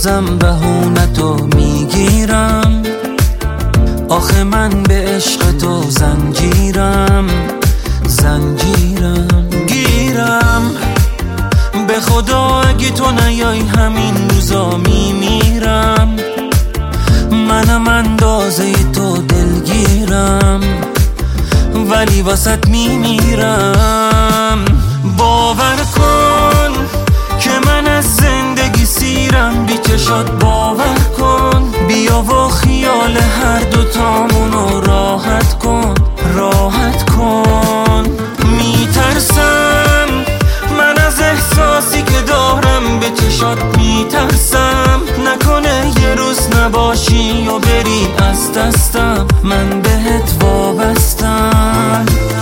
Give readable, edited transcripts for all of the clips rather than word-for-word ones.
بازم بهونتو میگیرم، آخه من به عشق تو زنجیرم گیرم. به خدا اگه تو نیای همین روزا میمیرم، منم اندازه تو دلگیرم ولی واسط میمیرم. باور کن که من از زندگی سیرم، بی چشات باور کن، بیا و خیال هر دوتامونو راحت کن میترسم من از احساسی که دارم، به چشات میترسم نکنه یه روز نباشی و بری از دستم، من بهت وابستم.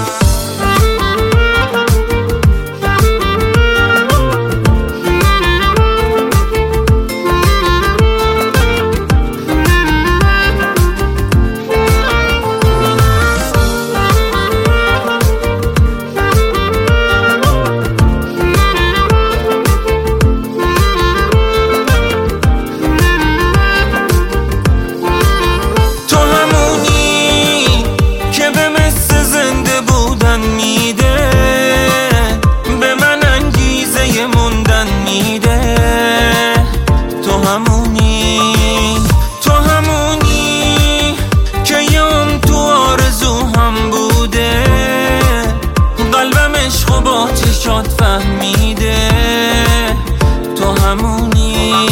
تو همونی که یون تو آرزو هم بوده، قلبم عشقو با چشات فهمیده. تو همونی،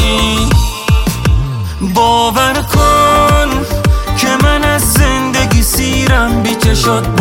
باور کن که من از زندگی سیرم، بی چشات